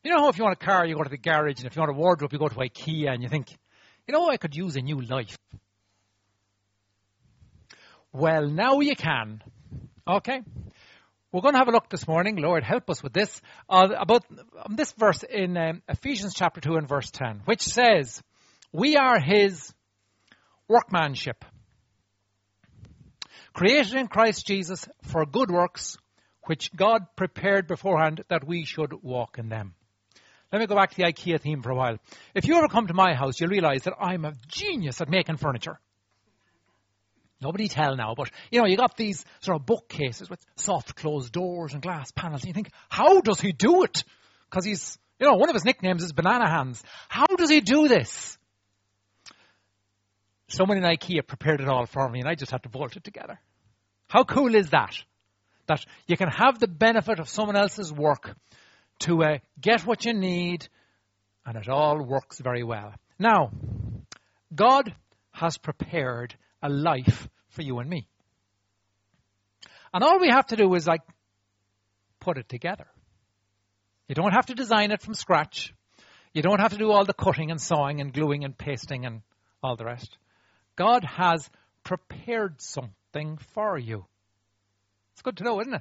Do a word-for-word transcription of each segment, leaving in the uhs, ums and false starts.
You know how if you want a car, you go to the garage, and if you want a wardrobe, you go to IKEA, and you think, you know, I could use a new life. Well, now you can. Okay? We're going to have a look this morning, Lord, help us with this, uh, about um, this verse in um, Ephesians chapter two and verse ten, which says, we are his workmanship, created in Christ Jesus for good works, which God prepared beforehand that we should walk in them. Let me go back to the IKEA theme for a while. If you ever come to my house, you'll realize that I'm a genius at making furniture. Nobody tell now, but, you know, you got these sort of bookcases with soft closed doors and glass panels, and you think, how does he do it? Because he's, you know, one of his nicknames is Banana Hands. How does he do this? Someone in IKEA prepared it all for me, and I just had to bolt it together. How cool is that? That you can have the benefit of someone else's work to uh, get what you need, and it all works very well. Now, God has prepared a life for you and me. And all we have to do is like put it together. You don't have to design it from scratch. You don't have to do all the cutting and sawing and gluing and pasting and all the rest. God has prepared something for you. It's good to know, isn't it?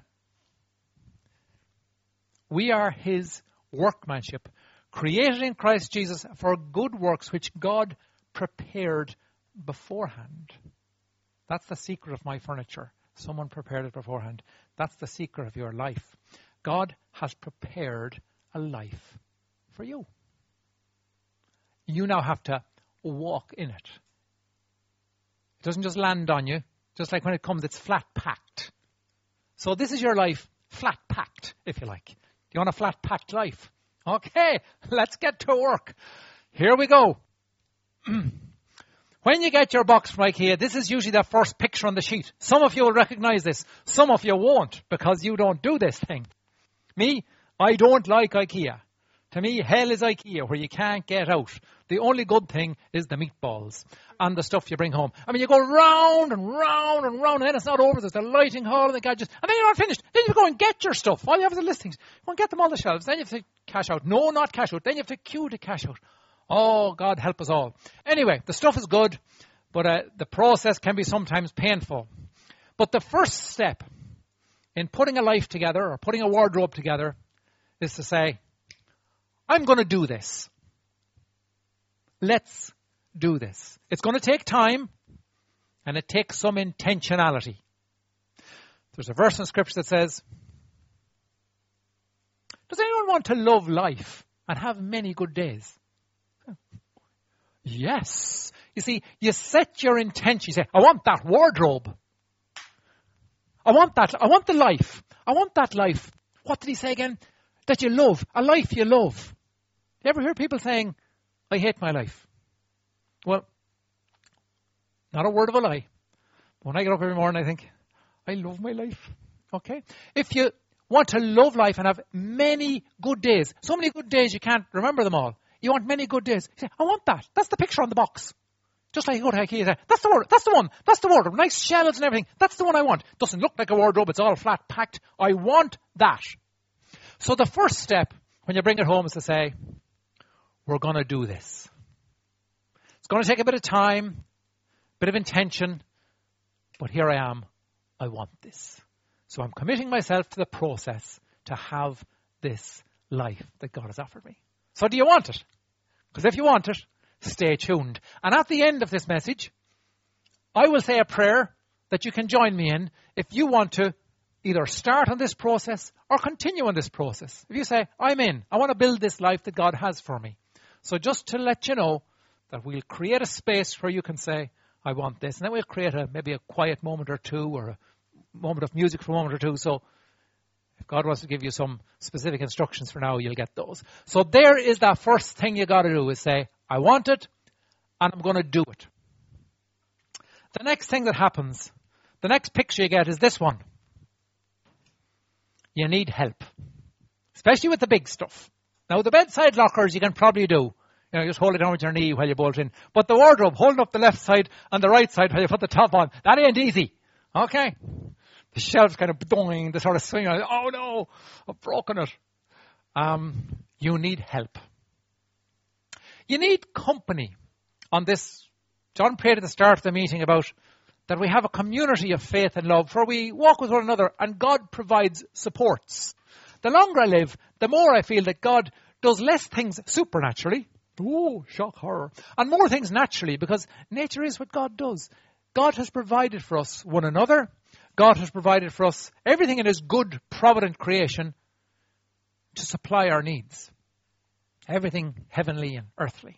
We are his workmanship, created in Christ Jesus for good works which God prepared beforehand. That's the secret of my furniture. Someone prepared it beforehand. That's the secret of your life. God has prepared a life for you. You now have to walk in it. It doesn't just land on you. Just like when it comes, it's flat packed. So this is your life, flat packed, if you like. Do you want a flat packed life? Okay, let's get to work. Here we go. When you get your box from IKEA, this is usually the first picture on the sheet. Some of you will recognize this. Some of you won't, because you don't do this thing. Me, I don't like IKEA. To me, hell is IKEA, where you can't get out. The only good thing is the meatballs and the stuff you bring home. I mean, you go round and round and round, and then it's not over. There's the lighting hall and the gadgets. And then you're not finished. Then you go and get your stuff. All you have is the listings. You go and get them on the shelves. Then you have to cash out. No, not cash out. Then you have to queue to cash out. Oh, God help us all. Anyway, the stuff is good, but uh, the process can be sometimes painful. But the first step in putting a life together or putting a wardrobe together is to say, I'm going to do this. Let's do this. It's going to take time, and it takes some intentionality. There's a verse in Scripture that says, does anyone want to love life and have many good days? Yes. You see, you set your intention. You say, I want that wardrobe. I want that. I want the life. I want that life. What did he say again? That you love. A life you love. You ever hear people saying, I hate my life? Well, not a word of a lie. When I get up every morning, I think, I love my life. Okay? If you want to love life and have many good days, so many good days you can't remember them all. You want many good days. You say, I want that. That's the picture on the box. Just like you go to IKEA, you say, that's the wardrobe. That's the one. That's the wardrobe. Nice shelves and everything. That's the one I want. Doesn't look like a wardrobe. It's all flat packed. I want that. So the first step when you bring it home is to say, we're going to do this. It's going to take a bit of time, a bit of intention, but here I am. I want this. So I'm committing myself to the process to have this life that God has offered me. So do you want it? Because if you want it, stay tuned. And at the end of this message, I will say a prayer that you can join me in if you want to either start on this process or continue on this process. If you say, I'm in, I want to build this life that God has for me. So just to let you know that we'll create a space where you can say, I want this. And then we'll create a maybe a quiet moment or two or a moment of music for a moment or two. So if God wants to give you some specific instructions for now, you'll get those. So there is that first thing you got to do is say, I want it and I'm going to do it. The next thing that happens, the next picture you get is this one. You need help, especially with the big stuff. Now, the bedside lockers you can probably do. You know, just hold it down with your knee while you bolt in. But the wardrobe, holding up the left side and the right side while you put the top on, that ain't easy. Okay? The shelves kind of doing, the sort of swing. Oh no, I've broken it. Um, you need help. You need company on this. John prayed at the start of the meeting about that we have a community of faith and love where we walk with one another and God provides supports. The longer I live, the more I feel that God does less things supernaturally. Oh, shock, horror. And more things naturally, because nature is what God does. God has provided for us one another. God has provided for us everything in his good, provident creation to supply our needs. Everything heavenly and earthly.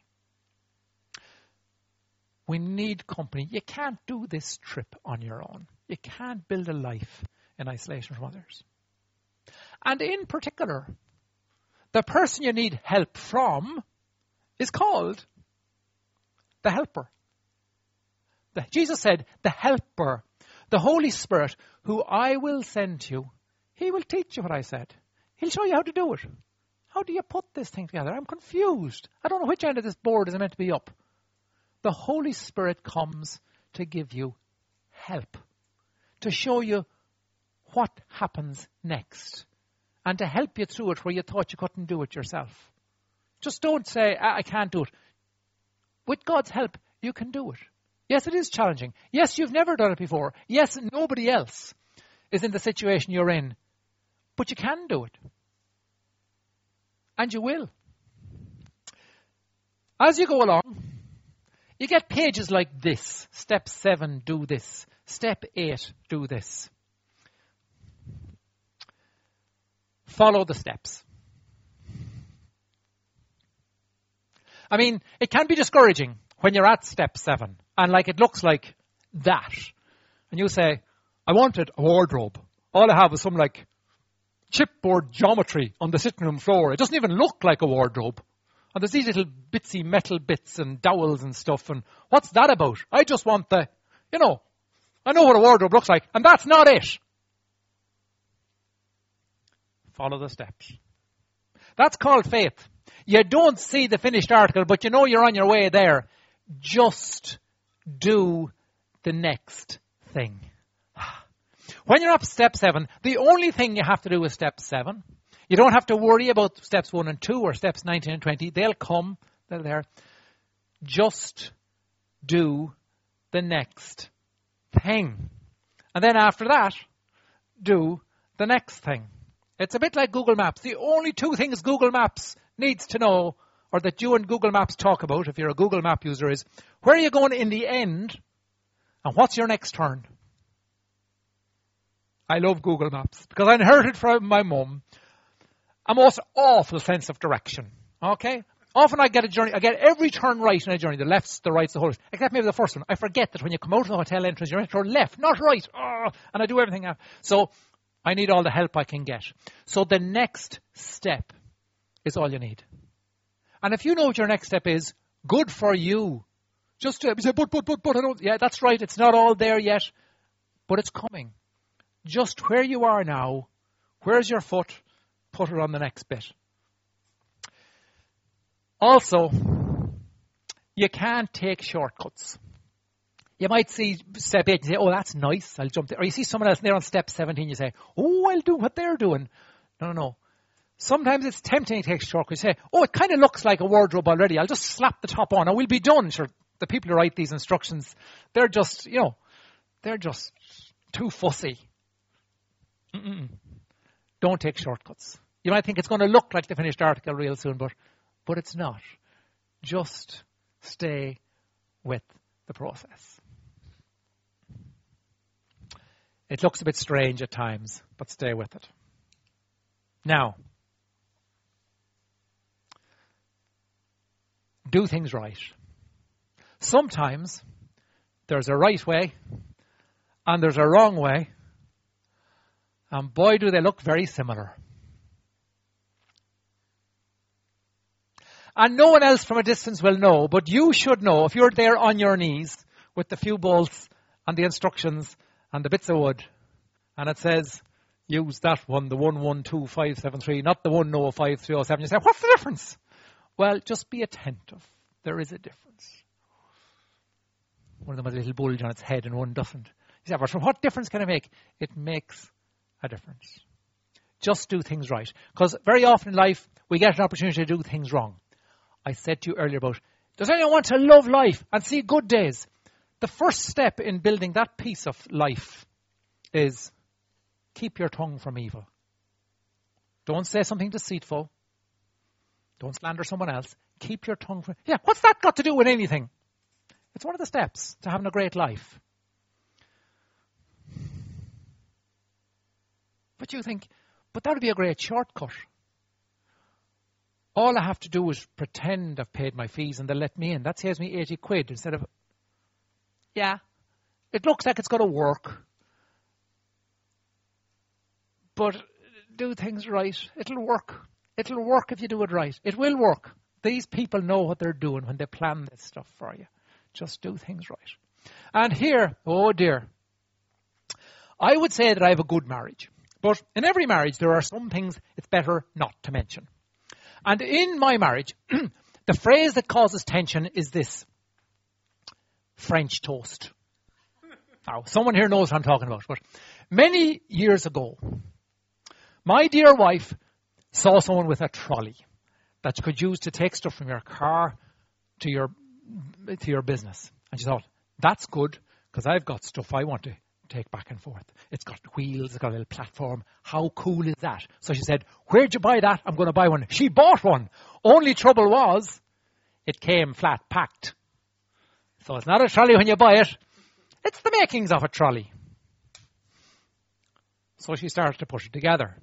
We need company. You can't do this trip on your own. You can't build a life in isolation from others. And in particular, the person you need help from is called the helper. The, Jesus said, the helper, the Holy Spirit, who I will send to you, he will teach you what I said. He'll show you how to do it. How do you put this thing together? I'm confused. I don't know which end of this board is meant to be up. The Holy Spirit comes to give you help, to show you what happens next, and to help you through it where you thought you couldn't do it yourself. Just don't say, I can't do it. With God's help, you can do it. Yes, it is challenging. Yes, you've never done it before. Yes, nobody else is in the situation you're in. But you can do it. And you will. As you go along, you get pages like this. Step seven, do this. Step eight, do this. Follow the steps. I mean, it can be discouraging when you're at step seven and like it looks like that. And you say, I wanted a wardrobe. All I have is some like chipboard geometry on the sitting room floor. It doesn't even look like a wardrobe. And there's these little bitsy metal bits and dowels and stuff. And what's that about? I just want the, you know, I know what a wardrobe looks like. And that's not it. Follow the steps. That's called faith. You don't see the finished article, but you know you're on your way there. Just do the next thing. When you're up step seven, the only thing you have to do is step seven. You don't have to worry about steps one and two or steps nineteen and twenty. They'll come. They're there. Just do the next thing. And then after that, do the next thing. It's a bit like Google Maps. The only two things Google Maps needs to know, or that you and Google Maps talk about, if you're a Google Map user, is where are you going in the end and what's your next turn? I love Google Maps because I inherited from my mum a most awful sense of direction. Okay? Often I get a journey, I get every turn right in a journey, the lefts, the rights, the whole, except maybe the first one. I forget that when you come out of the hotel entrance, you're to left, not right. Oh, and I do everything else. So I need all the help I can get. So the next step is all you need. And if you know what your next step is, good for you. Just to say, but, but, but, but, I don't, yeah, that's right. It's not all there yet, but it's coming. Just where you are now, where's your foot? Put it on the next bit. Also, you can't take shortcuts. You might see step eight and say, oh, that's nice, I'll jump there. Or you see someone else there on step seventeen, you say, oh, I'll do what they're doing. No, no, no. Sometimes it's tempting to take shortcuts. You say, oh, it kind of looks like a wardrobe already. I'll just slap the top on and we'll be done. Sure, the people who write these instructions, they're just, you know, they're just too fussy. Mm-mm. Don't take shortcuts. You might think it's going to look like the finished article real soon, but, but it's not. Just stay with the process. It looks a bit strange at times, but stay with it. Now, do things right. Sometimes there's a right way and there's a wrong way, and boy, do they look very similar. And no one else from a distance will know, but you should know if you're there on your knees with the few bolts and the instructions and the bits of wood, and it says, use that one, the one one two five seven three, not the one oh five three oh seven. You say, what's the difference? Well, just be attentive. There is a difference. One of them has a little bulge on its head and one doesn't. You say, but what difference can it make? It makes a difference. Just do things right. Because very often in life, we get an opportunity to do things wrong. I said to you earlier about, does anyone want to love life and see good days? The first step in building that piece of life is keep your tongue from evil. Don't say something deceitful. Don't slander someone else. Keep your tongue from... Yeah, what's that got to do with anything? It's one of the steps to having a great life. But you think, but that would be a great shortcut. All I have to do is pretend I've paid my fees and they'll let me in. That saves me eighty quid instead of... Yeah, it looks like it's going to work. But do things right. It'll work. It'll work if you do it right. It will work. These people know what they're doing when they plan this stuff for you. Just do things right. And here, oh dear, I would say that I have a good marriage. But in every marriage, there are some things it's better not to mention. And in my marriage, the phrase that causes tension is this: French toast. Now, someone here knows what I'm talking about. But many years ago, my dear wife saw someone with a trolley that you could use to take stuff from your car to your to your business. And she thought, that's good, because I've got stuff I want to take back and forth. It's got wheels, it's got a little platform. How cool is that? So she said, where'd you buy that? I'm going to buy one. She bought one. Only trouble was, it came flat packed. So it's not a trolley when you buy it. It's the makings of a trolley. So she started to put it together.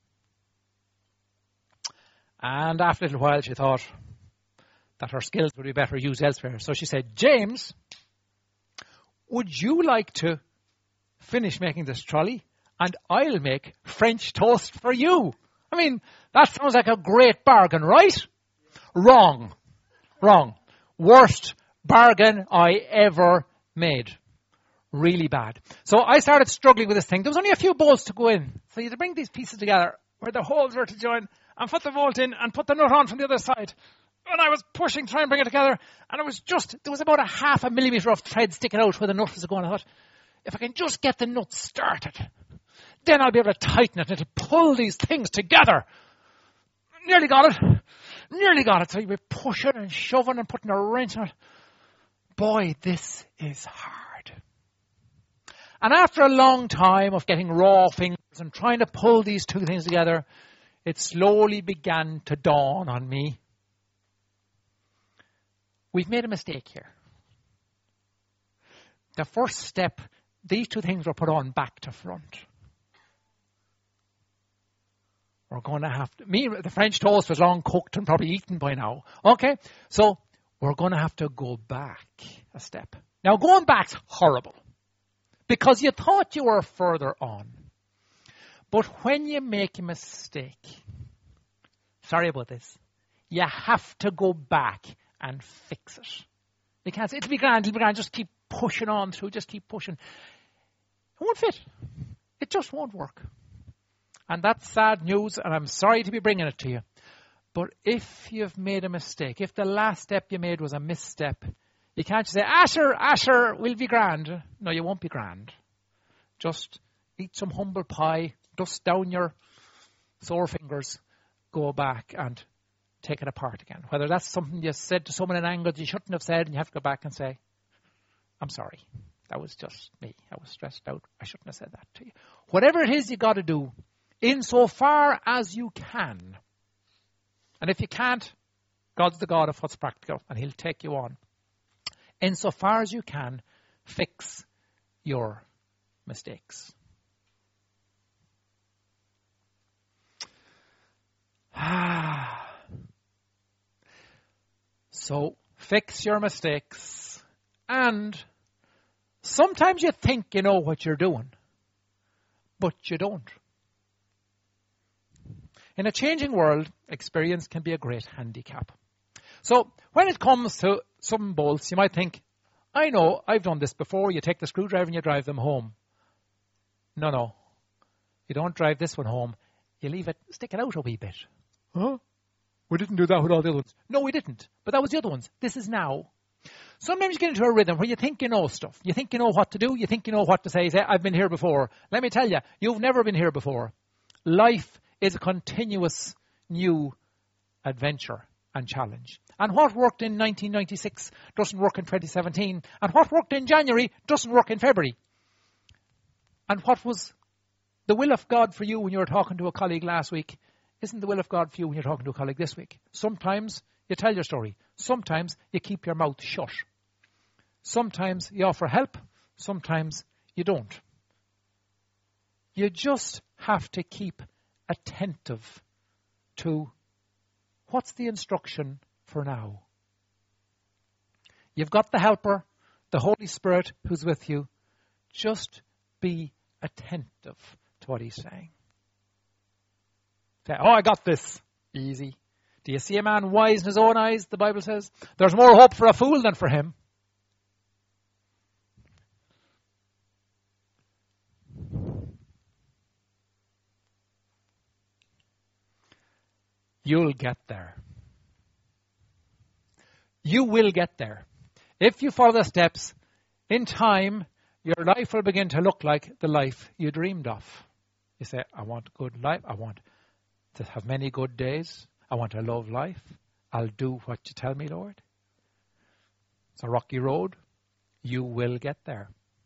And after a little while, she thought that her skills would be better used elsewhere. So she said, James, would you like to finish making this trolley and I'll make French toast for you? I mean, that sounds like a great bargain, right? Wrong. Wrong. Worst bargain I ever made. Really bad. So I started struggling with this thing. There was only a few bolts to go in. So you had to bring these pieces together where the holes were to join and put the bolt in and put the nut on from the other side. And I was pushing, trying to bring it together. And it was just, there was about a half a millimetre of thread sticking out where the nut was going. I thought, if I can just get the nut started, then I'll be able to tighten it and it'll pull these things together. Nearly got it. Nearly got it. So you'd be pushing and shoving and putting a wrench on it. Boy, this is hard. And after a long time of getting raw fingers and trying to pull these two things together, it slowly began to dawn on me. We've made a mistake here. The first step, these two things were put on back to front. We're going to have to, me, the French toast was long cooked and probably eaten by now. Okay, so we're going to have to go back a step. Now going back's horrible because you thought you were further on. But when you make a mistake, sorry about this, you have to go back and fix it. You can't say, it'll be grand, it'll be grand, just keep pushing on through, just keep pushing. It won't fit. It just won't work. And that's sad news, and I'm sorry to be bringing it to you. But if you've made a mistake, if the last step you made was a misstep, you can't just say, Asher, Asher, we'll be grand. No, you won't be grand. Just eat some humble pie, dust down your sore fingers, go back and take it apart again. Whether that's something you said to someone in anger that you shouldn't have said, and you have to go back and say, I'm sorry. That was just me. I was stressed out. I shouldn't have said that to you. Whatever it is you got to do, insofar as you can. And if you can't, God's the God of what's practical, and he'll take you on. Insofar as you can, fix your mistakes. So, fix your mistakes. And sometimes you think you know what you're doing, but you don't. In a changing world, experience can be a great handicap. So when it comes to some bolts, you might think, I know, I've done this before. You take the screwdriver and you drive them home. No, no. You don't drive this one home. You leave it, stick it out a wee bit. Huh? We didn't do that with all the other ones. No, we didn't. But that was the other ones. This is now. Sometimes you get into a rhythm where you think you know stuff. You think you know what to do. You think you know what to say. You say, I've been here before. Let me tell you, you've never been here before. Life is a continuous new adventure and challenge. And what worked in nineteen ninety-six doesn't work in twenty seventeen. And what worked in January doesn't work in February. And what was the will of God for you when you were talking to a colleague last week isn't the will of God for you when you're talking to a colleague this week. Sometimes you tell your story. Sometimes you keep your mouth shut. Sometimes you offer help. Sometimes you don't. You just have to keep attentive to what's the instruction for now. You've got the helper, the Holy Spirit who's with you. Just be attentive to what he's saying. Say, oh, I got this. Easy. Do you see a man wise in his own eyes, the Bible says? There's more hope for a fool than for him. You'll get there. You will get there. If you follow the steps, in time, your life will begin to look like the life you dreamed of. You say, I want a good life. I want to have many good days. I want to love life. I'll do what you tell me, Lord. It's a rocky road. You will get there.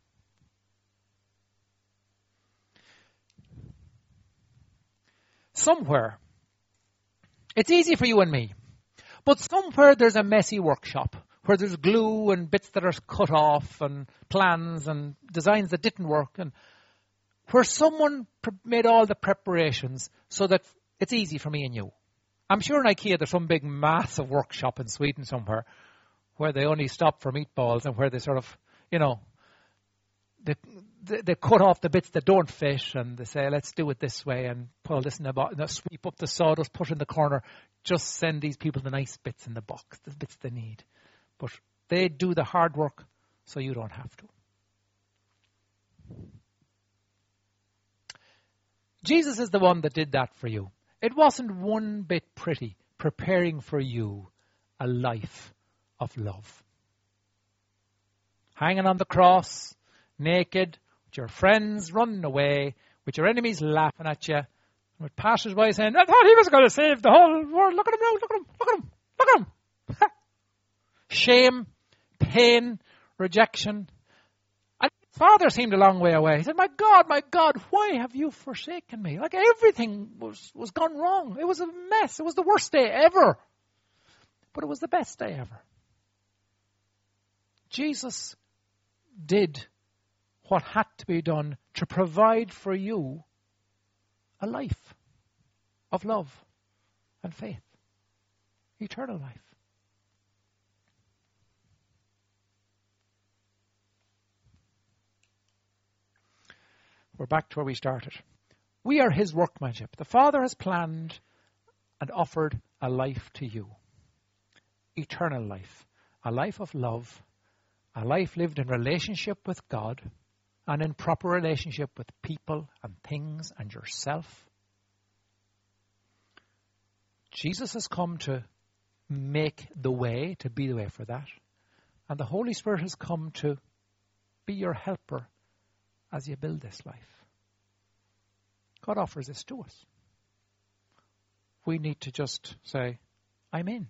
Somewhere, it's easy for you and me, but somewhere there's a messy workshop where there's glue and bits that are cut off and plans and designs that didn't work, and where someone pre- made all the preparations so that it's easy for me and you. I'm sure in IKEA there's some big massive workshop in Sweden somewhere where they only stop for meatballs and where they sort of, you know, they, they, they cut off the bits that don't fit and they say, let's do it this way and pull this in the box, sweep up the sawdust, put it in the corner, just send these people the nice bits in the box, the bits they need. But they do the hard work so you don't have to. Jesus is the one that did that for you. It wasn't one bit pretty, preparing for you a life of love. Hanging on the cross, naked, with your friends running away, with your enemies laughing at you, and with passers-by saying, I thought he was going to save the whole world. Look at him now, look at him, look at him, look at him. Shame, pain, rejection. And his father seemed a long way away. He said, my God, my God, why have you forsaken me? Like everything was, was gone wrong. It was a mess. It was the worst day ever. But it was the best day ever. Jesus did what had to be done to provide for you a life of love and faith. Eternal life. We're back to where we started. We are his workmanship. The Father has planned and offered a life to you. Eternal life. A life of love. A life lived in relationship with God and in proper relationship with people and things and yourself. Jesus has come to make the way, to be the way for that. And the Holy Spirit has come to be your helper as you build this life. God offers this to us. We need to just say, I'm in.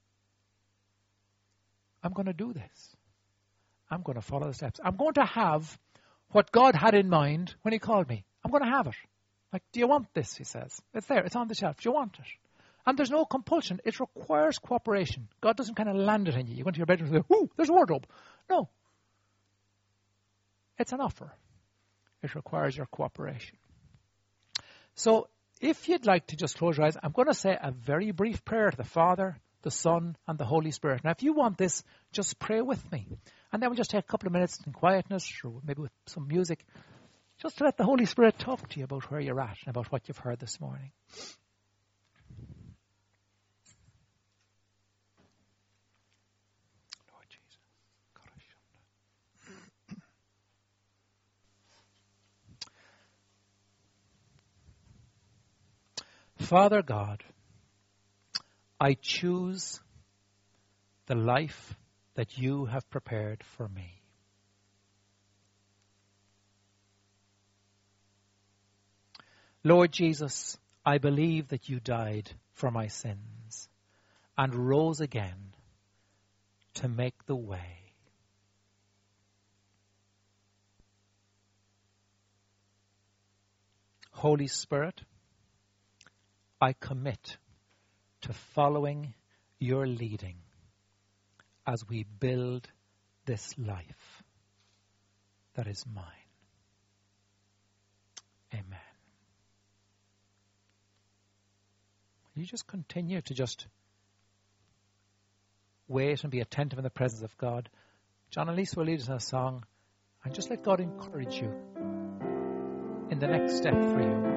I'm going to do this. I'm going to follow the steps. I'm going to have what God had in mind when he called me. I'm going to have it. Like, do you want this, he says. It's there. It's on the shelf. Do you want it? And there's no compulsion. It requires cooperation. God doesn't kind of land it in you. You go into your bedroom and say, ooh, there's a wardrobe. No. It's an offer. It requires your cooperation. So if you'd like to just close your eyes, I'm going to say a very brief prayer to the Father, the Son, and the Holy Spirit. Now, if you want this, just pray with me. And then we'll just take a couple of minutes in quietness, or maybe with some music, just to let the Holy Spirit talk to you about where you're at and about what you've heard this morning. Lord Jesus. Father God, I choose the life that you have prepared for me. Lord Jesus, I believe that you died for my sins and rose again to make the way. Holy Spirit, I commit to following your leading as we build this life that is mine. Amen. You just continue to just wait and be attentive in the presence of God. John and Lisa will lead us in a song, and just let God encourage you in the next step for you.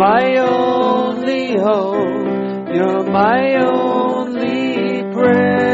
My only hope, you're my only prayer.